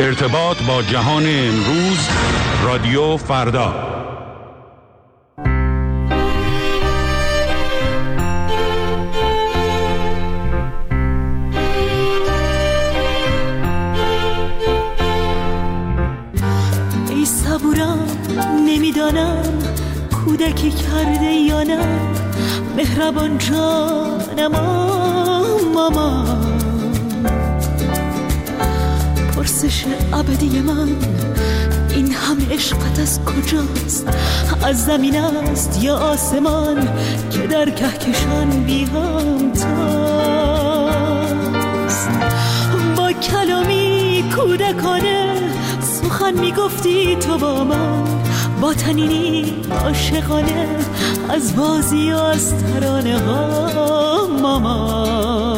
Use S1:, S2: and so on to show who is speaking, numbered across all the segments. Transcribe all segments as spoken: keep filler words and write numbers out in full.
S1: ارتباط با جهان امروز، رادیو فردا.
S2: ای صبورم نمیدانم کودکی کرده یا نه، مهربان جانم ماما. پرسش ابدی من این همه عشقت از کجاست؟ از زمین است یا آسمان که در کهکشان بی همتاست؟ با کلامی کودکانه سخن میگفتی تو با من، با تنینی عاشقانه از بازی و از ترانه ها ماما.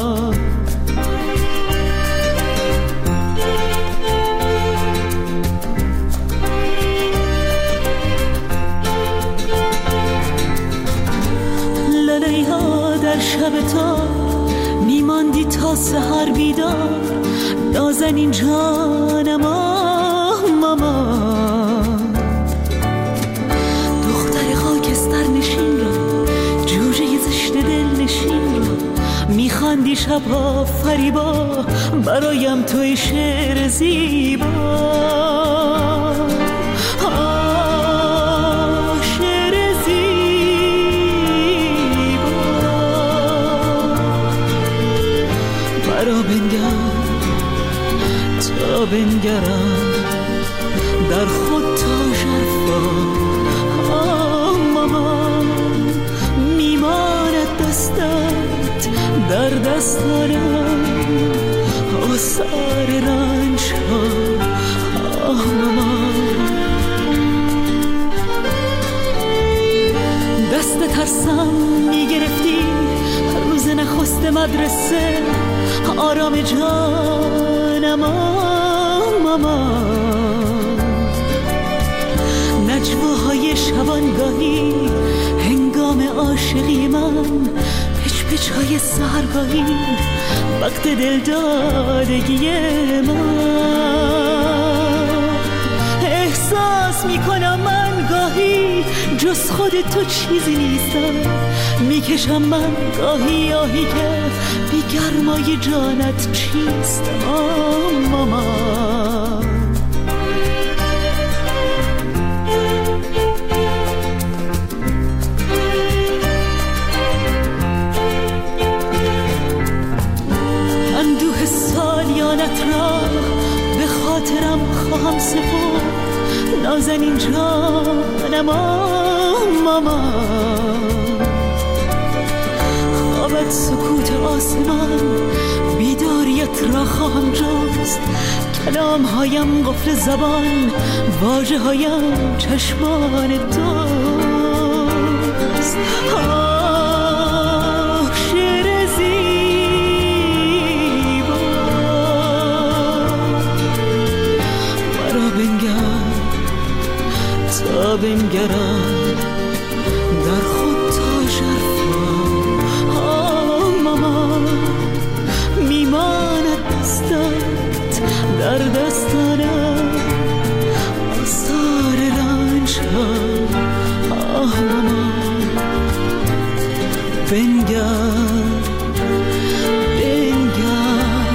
S2: لاله ها در شب تا میماندی تا سحر بیدار، نازنین جانم ماما. دختر خاکستر نشین را، جوجه زشت دل نشین را، میخواندی شبها فریبا برایم توی شعر زیبا. شعر زیبا برا بنگر تا بنگرم در خود تا شرفا. ماما میماند دستت در دستانم، آثار رنج ها. ماما دست ترسم میگرفتی روز نخست مدرسه، آرام جانم ماما. نجواهای شبانگاهی هنگام عاشقی من، پچ پچ های سحرگاهی وقت دلدادگی من. احساس میکنم من گاهی جز خود تو چیزی نیستم، میکشم من گاهی آهی که بی گرمای جانت چیستم ماما. اندوه سالیانت را به خاطرم خواهم سپرد، نازنین جانم ماما. خوابت سکوت آسمان، بیداریت را خواهم جست، کلام هایم قفل زبان، واژه هایم چشمان دوست. آه شعر زیبا مرا بنگر تا بنگرم در خود تا شرفا. ماما میماند دستت در دستانم، آثار رنج ها. ماما بنگر بنگر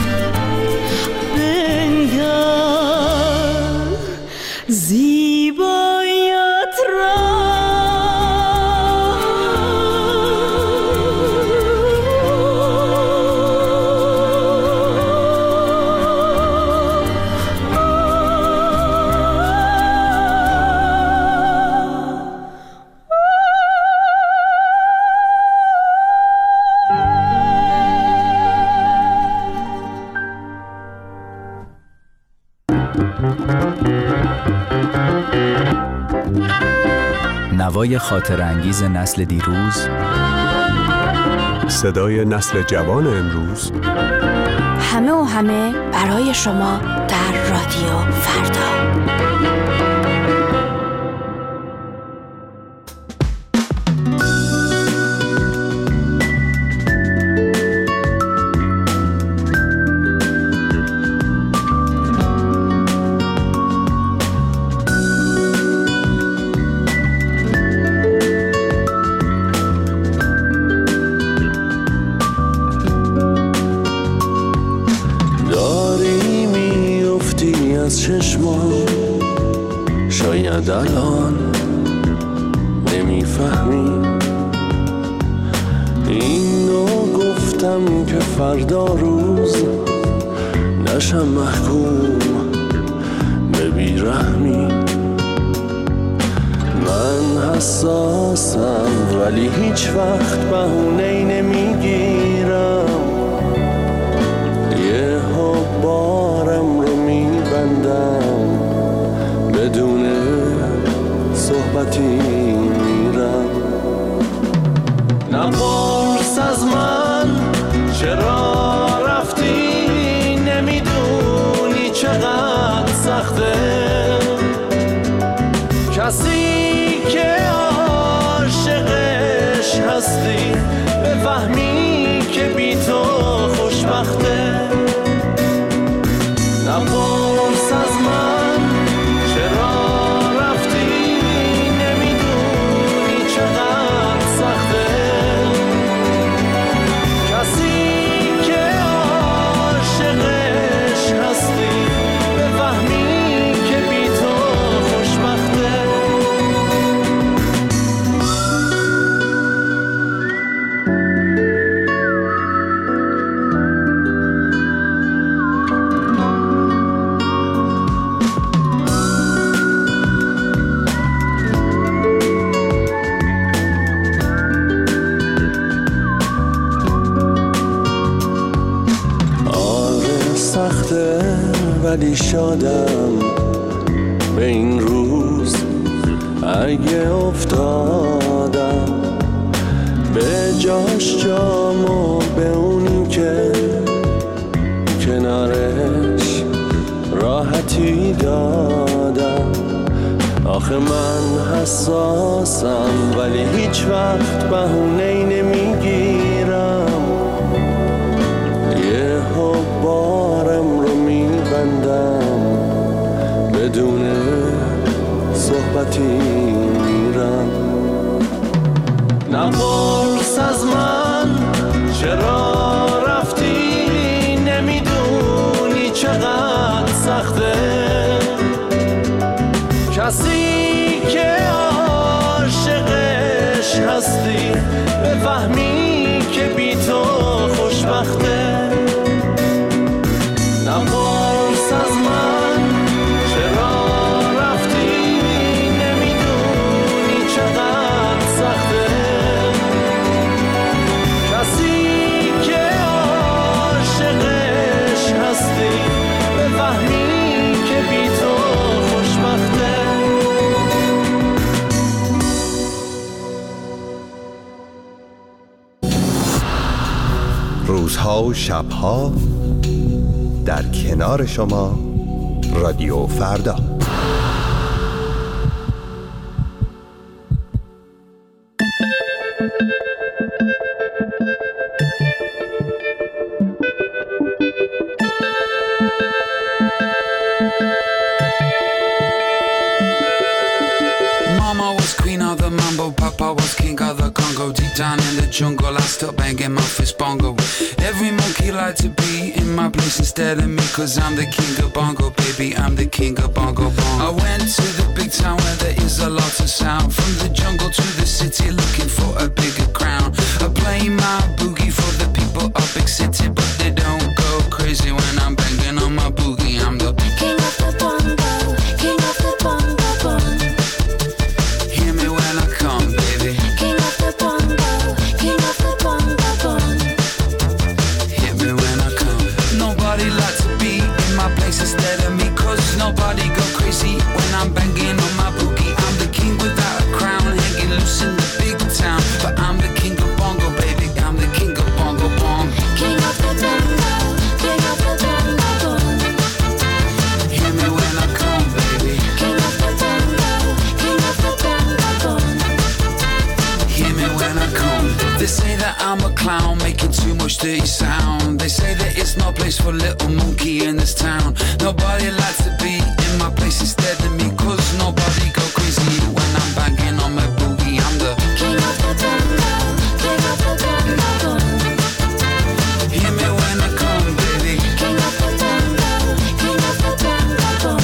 S2: بنگر زیبایت را.
S3: نوای خاطر انگیز نسل دیروز،
S4: صدای نسل جوان امروز،
S5: همه و همه برای شما در رادیو فردا.
S6: از چشمان شاید الان نمیفهمی. اینو گفتم که فردا روز نشم محکوم به بیرحمی. من حساسم ولی هیچ وقت بهونه‌ای نمیگیرم. یه بارم رو میبندم بدون صحبتی میرم. نپرس از من چرا رفتی، نمیدونی چقدر سخته. کسی که عاشقش هستی بفهمی که بی تو خوشبخته. نپرس از من چرا رفتی، نمیدونی چقدر سخته. کسی که عاشقش هستی بفهمی که بی تو خوشبخته. ولی شادم به این روز اگه افتادم به جاش جامو به اونی که کنارش راحتی دادم. آخه من حساسم ولی هیچ وقت بهونه‌ای نمیگیرم. یه بارم رو میبندم بدون صحبتی میرم. نپرس از من چرا رفتی، نمیدونی چقدر سخته. کسی که عاشقش هستی بفهمی که بی تو خوشبخته. نپرس از من چرا رفتی، نمیدونی چقدر سخته. کسی که عاشقش هستی بفهمی که بی تو خوشبخته.
S4: روزها و شبها در کنار شما رادیو فردا.
S7: Mama was queen of the mambo, Papa was king of the Congo. Deep down in the jungle, I still banging my fist bongo. Every monkey like to be in my place instead of me, cause I'm the king of bongo, baby, I'm the king of bongo bongo. I went to the big town where there is a lot of sound. From the jungle to the city, looking for a bigger crown. I play my boogie for the people of big city, but they don't go crazy when I'm banging on my boogie. I'm the king of the bongo, king of the bongo bongo. Hear me when I come, baby. King of the bongo, king of the bongo bongo. Hear me when I come. Nobody likes to be in my place instead of me, cause nobody go crazy when I'm banging on my boogie. I'm the king without a crown, hanging loose in the big town. But I'm the king of bongo, baby, I'm the king of bongo bongo. King of the bongo, king of the bongo bongo. Hear me when I come, baby. King of the bongo, king of the bongo bongo. Hear me when I come. They say that I'm a clown, making too much dirty sound. They say that it's no place for little monkey in this town. Nobody likes to be in my place instead of me, cause nobody go crazy when I'm banging on my boogie. I'm the king of the bongo, king of the bongo bongo. Hear me when I come, baby. King of the bongo, king of the bongo bongo.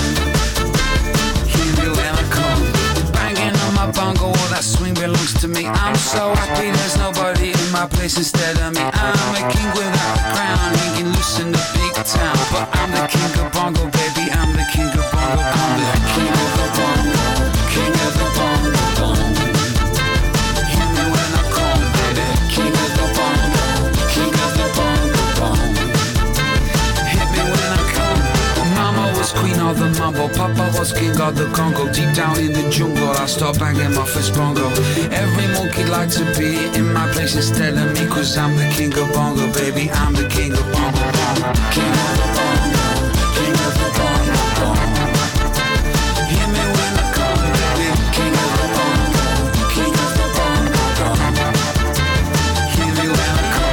S7: place instead of me. I'm a king without a crown, hanging loose in the big town. But I'm the king of bongo, baby, I'm the king of bongo. I'm the king of the bongo, king of the bongo, bongo. Hear me when I come, baby, king of the bongo, king of the bongo, bongo. Hit me when I come. Mama was queen of the mambo, Papa was king of the Congo. Deep down in the jungle, I start banging my first bongo. Every monkey like to be in my place instead of me, cause I'm the king of bongo, baby, I'm the king of bongo, bongo. King of the bongo, king of the bongo, bongo. Hear me when I come, baby, king of the bongo, king of the bongo, bongo. Hear me when I come.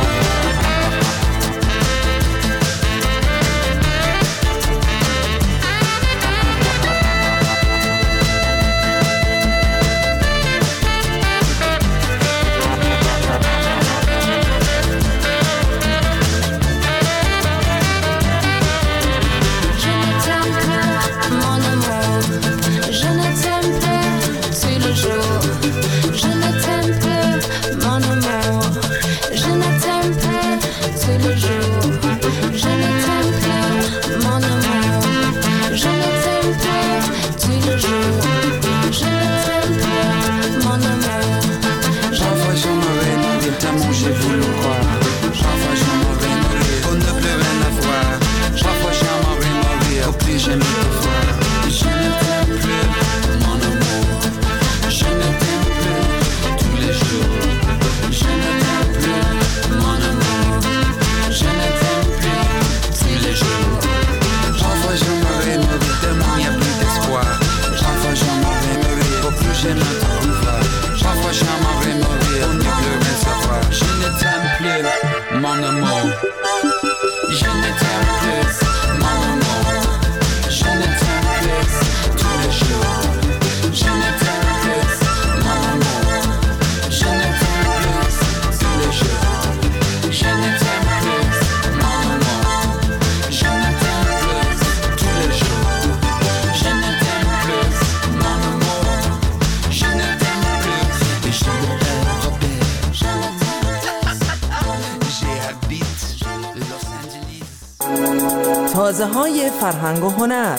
S8: تازه‌های فرهنگ و هنر.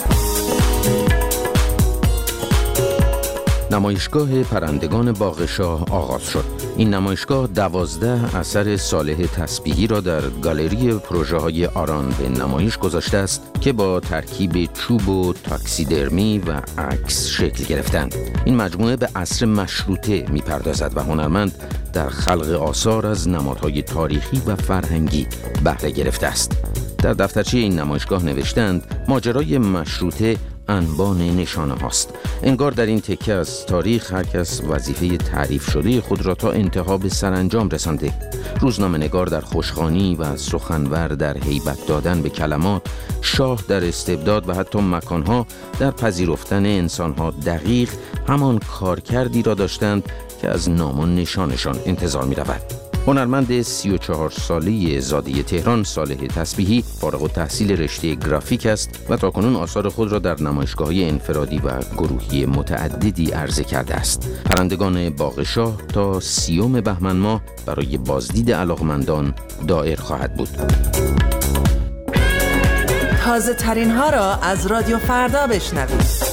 S9: نمایشگاه پرندگان باغ شاه آغاز شد. این نمایشگاه دوازده اثر صالح تسبیحی را در گالری پروژه‌های آران به نمایش گذاشته است که با ترکیب چوب و تاکسیدرمی و عکس شکل گرفتند. این مجموعه به عصر مشروطه می‌پردازد و هنرمند در خلق آثار از نمادهای تاریخی و فرهنگی بهره گرفته است. در دفترچه این نمایشگاه نوشتند ماجرای مشروطه انبان نشانه هاست. انگار در این تکه از تاریخ هر کس وظیفه تعریف شده خود را تا انتها به سرانجام رسانده. روزنامه نگار در خوشخوانی و سخنور در هیبت دادن به کلمات، شاه در استبداد و حتی مکانها در پذیرفتن انسانها دقیق همان کارکردی را داشتند که از نام و نشانشان انتظار می رود. هنرمند سی و چهار ساله زاده تهران صالح تسبیحی فارغ التحصیل رشته گرافیک است و تاکنون آثار خود را در نمایشگاه‌های انفرادی و گروهی متعددی عرضه کرده است. پرندگان باغ شاه تا سیوم بهمن ماه برای بازدید علاقمندان دایر خواهد بود.
S8: تازه ترین ها را از رادیو فردا بشنوید.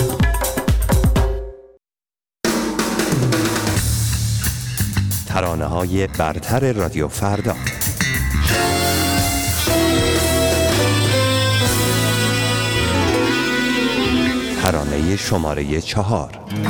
S4: ترانه های برتر رادیو فردا. ترانه شماره چهار.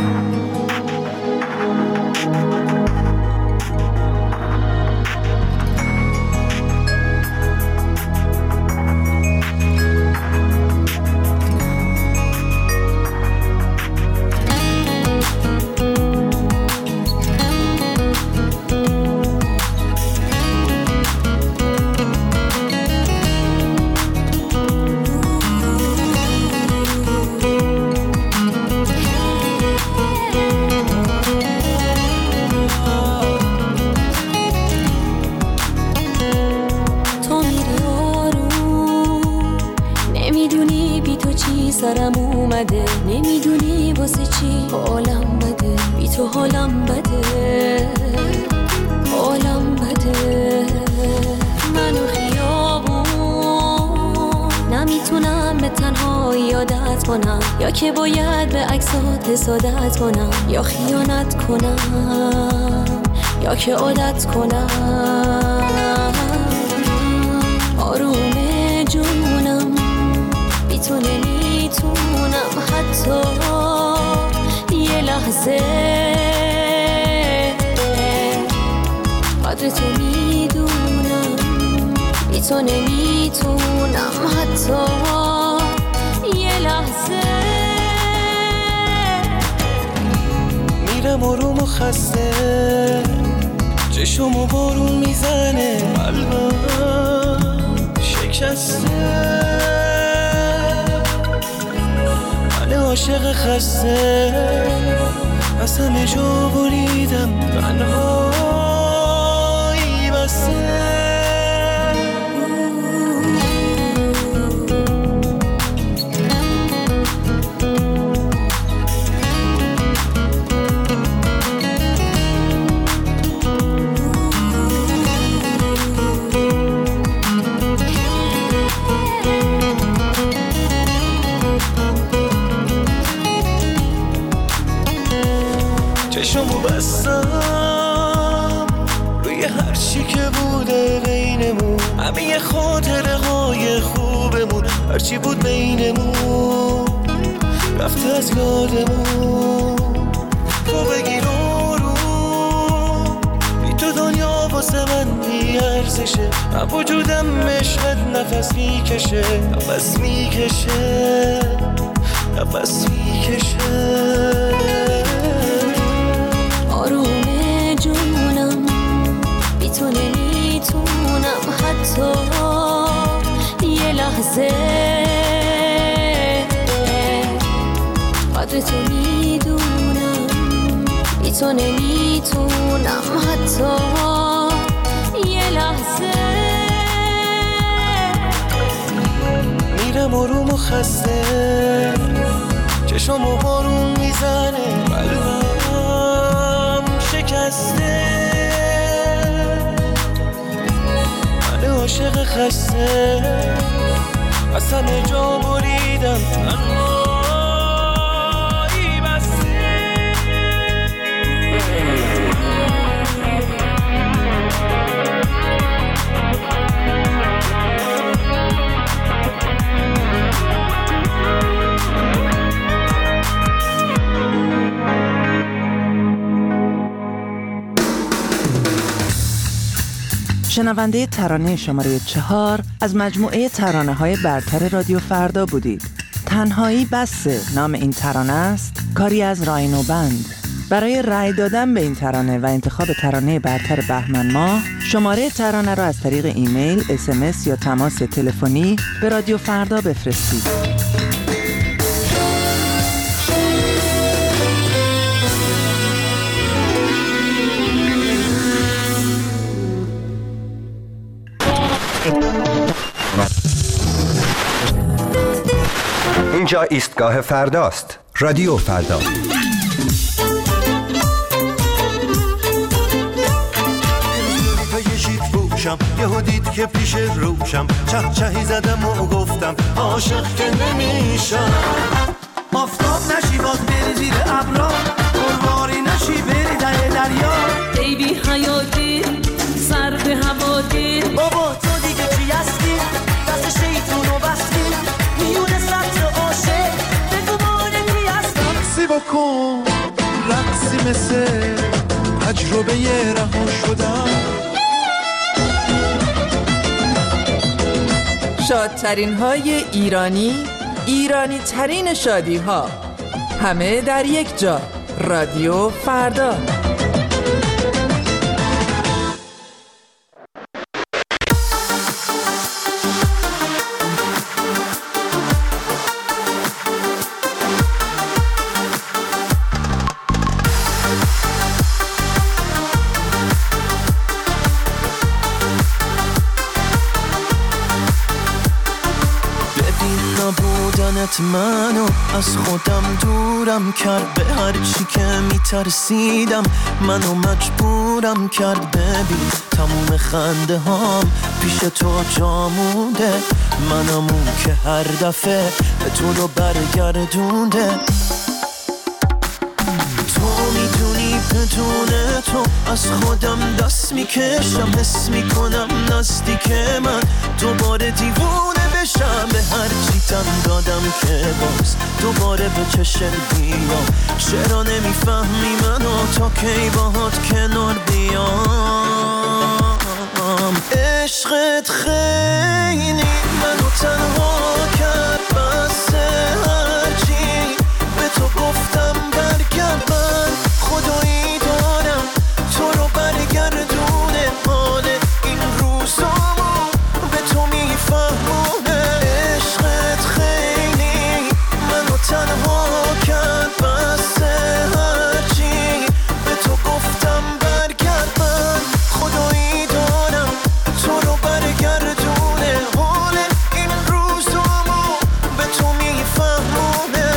S10: سرم اومده، نمیدونی واسه چی حالم بده، بی تو حالم بده، حالم بده. بوده منو خیابون نمیتونم به تنهایی عادت کنم یا که باید به عکسات حسادت کنم یا خیانت کنم یا که عادت کنم آروم جونم بی تو نمیتونم حتی یه لحظه قدر تو میدونم بی تو نمیتونم حتی یه لحظه
S6: میرم آروم و خسته چشم و بارون میزنه قلبم شکسته من عاشق خسته از همه جا بریدم تنهایی بسته چشمو بستم روی هر چی که بوده بینمون همه خاطره های خوبمون هرچی بود بینمون رفته از یادمون تو بگیر آروم بی تو دنیا واسه من بی ارزشه من وجودم عشقت نفس میکشه نفس میکشه نفس میکشه
S10: آروم جونم بی تو نمیتونم حتی یه لحظه قدر تو میدونم بی تو نمیتونم حتی یه لحظه
S6: میرم آروم و خسته چشم و بارون میزنه قلبم شکسته من عاشق خسته از همه جا بریدم تنهایی بسته
S8: شنونده ترانه شماره چهار از مجموعه ترانه های برتر رادیو فردا بودید. تنهایی بسه نام این ترانه است، کاری از راینو بند. برای رأی دادن به این ترانه و انتخاب ترانه برتر بهمن ماه شماره ترانه را از طریق ایمیل، اس ام اس یا تماس تلفنی به رادیو فردا بفرستید.
S4: اینجا ایستگاه فرداست. رادیو فردا.
S11: یهو دید که پیش روشم چه چهی زدم و گفتم عاشق که نمیشم آفتاب نشی باز بری زیر ابرا قرواری نشی بری در دریا
S2: ای بی حیاتی سر به هواتی
S11: بابا تو دیگه چی هستی دست شیطونو بستی میونه سبز عاشق بگو مانه کی هستم رقصی بکن رقصی مثل تجربه رها شدم
S8: شادترین های ایرانی، ایرانی ترین شادی ها، همه در یک جا. رادیو فردا.
S11: نبودنت منو از خودم دورم کرد، به هر چی که میترسیدم منو مجبورم کرد. ببین تموم خنده هام پیش تو جا مونده، منم اون که هر دفعه تو رو برگردونده. تو میدونی بدون تو از خودم دست میکشم، حس میکنم نزدیک من دوباره دیوونه بشم. به هر چی تن دادم که باز دوباره به چشم بیام. چرا نمیفهمی منو تا کی باهات کنار بیام؟ عشقت خیلی منو تنها کرد، بس هرچی به تو گفتم برگرد. من خدایی دارم تو رو برگردونه، حال این روزامو به تو میفهمونه. عشقت خیلی منو تنها کرد، بس هرچی به تو گفتم برگرد. من خدایی دارم تو رو برگردونه، حال این روزامو به تو میفهمونه.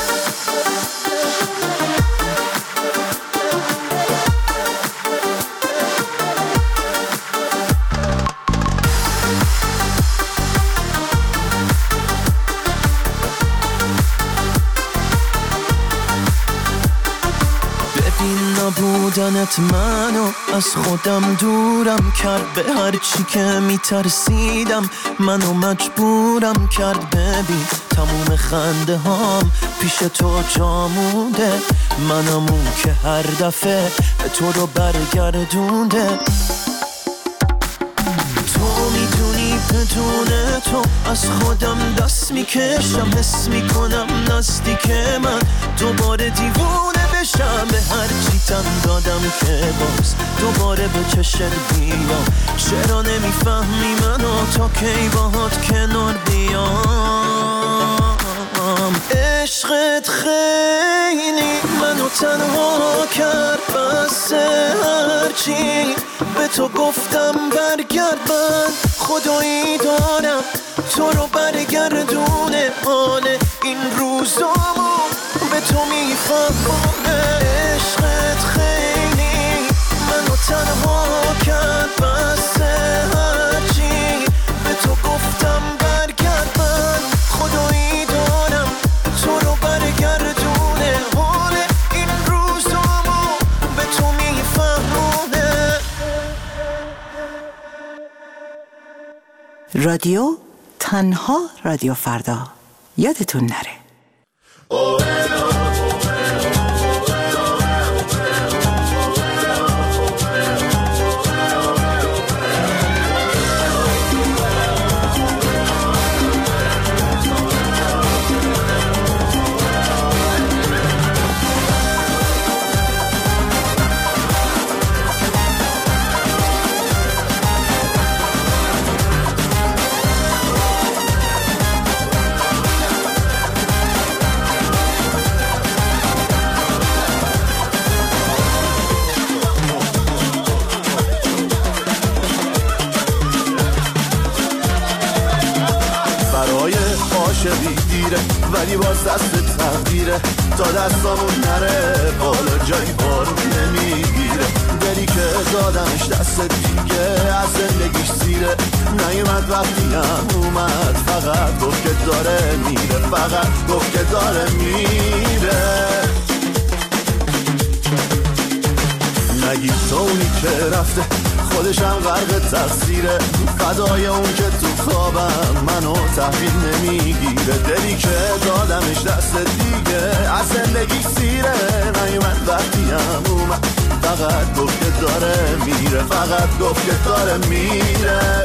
S11: نبودنت منو از خودم دورم کرد، به هر چی که میترسیدم منو مجبورم کرد. ببین تموم خنده هام پیش تو جا مونده، منم اون که هر دفعه تو رو برگردونده. تو میدونی بدون تو از خودم دست میکشم، حس میکنم نزدیک من دوباره دیوونه بشم. به هر چی تن دادم که باز دوباره به چشم بیام. چرا نمیفهمی منو تا کی باهات کنار بیام؟ عشقت خیلی منو تنها کرد، بس هرچی به تو گفتم برگرد. من خدایی دارم تو رو برگردونه، حال این روزامو به تو میفهمونه. عشقت خیلی منو تنها کرد، بس هرچی به تو گفتم برگرد. من خدایی دارم تو رو برگردونه، حال این روزامو به تو میفهمونه.
S8: رادیو تنها رادیو فردا، یادتون نره.
S12: ولی باز دست تقدیره تا دستامون نره بالا، جایی بارون نمیگیره. دلی که دادمش دست دیگه از زندگیش سیره، نیومد وقتی هم اومد فقط گفت که داره میره، فقط گفت که داره میره. نگی تو اونی که رفته خودشم غرق تقصیره، فدای اون که تو خوابم منو تحویل نمیگیره. دلی که دادمش دست دیگه از زندگی سیره، نیومد وقتی هم اومد فقط گفت که داره میره، فقط گفت که داره میره.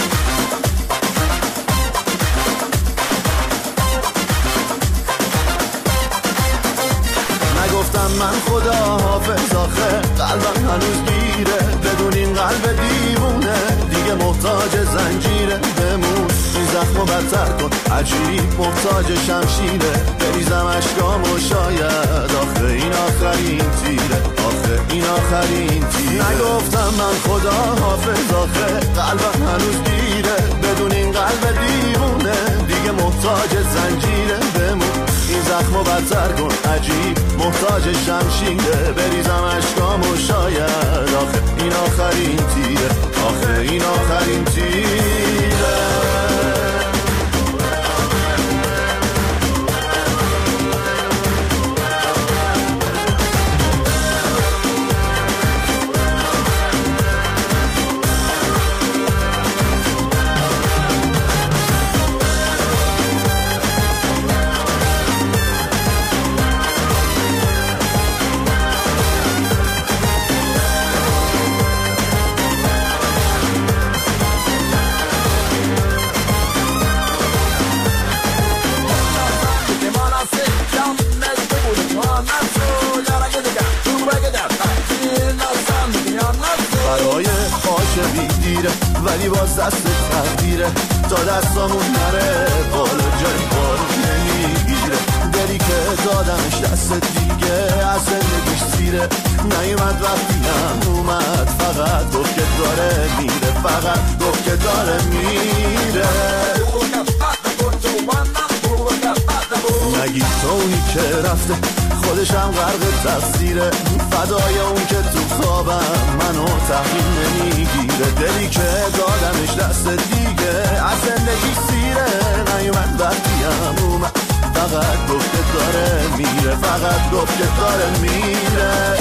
S12: نگفتم من خدا حافظ، آخه قلبم هنوز گیره، بدون این قلب دیوونه دیگه محتاج زنجیره. بمون این زخمو بدتر کن، عجیب محتاج شمشیره، بریزم اشکامو شاید آخه این آخرین تیره، آخه این آخرین تیره. نگفتم من خدا حافظ، آخه قلبم هنوز گیره، بدون این قلب دیوونه دیگه دیگه محتاج زنجیره بمون این زخمو بدتر کن عجیب محتاج شمشیره بریزم اشکامو شاید آخه این آخرین تیره آخه این آخرین تیره برای عاشقی دیره ولی باز دست تقدیره تا دستامون نره بالا جای بارو نمیگیره دلی که دادمش دست دیگه از زندگیش سیره نیومد وقتی هم اومد فقط گفت که داره میره فقط گفت که داره میره نگی تو اونی که رفته خودشم غرق تقصیره فدای اون که تو خوابم منو تحویل نمیگیره دلی که دادمش دست دیگه از زندگی سیره نیومد وقتی هم اومد فقط گفت که داره میره فقط گفت که داره میره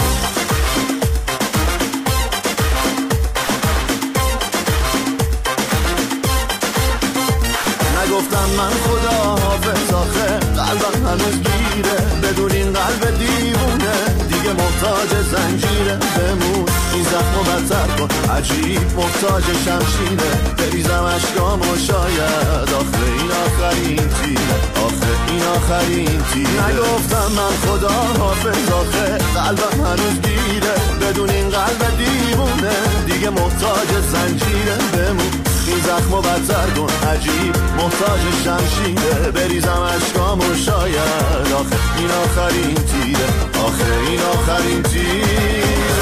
S12: نگفتم من خدا حافظ آخه قلبم هنوز گیره بدون این قلب دیوونه دیگه محتاج زنجیره بمون این زخمو بدتر کن عجیب محتاج شمشیره بریزم اشکامو شاید آخه این آخرین تیره آخه این آخرین تیره نگفتم من خدا حافظ آخه قلبم هنوز گیره بدون این قلب دیوونه دیگه محتاج زنجیره بمون این زخمو بدتر کن عجیب محتاج شمشیره بریزم اشکامو شاید آخه این آخرین تیره آخه این آخرین تیره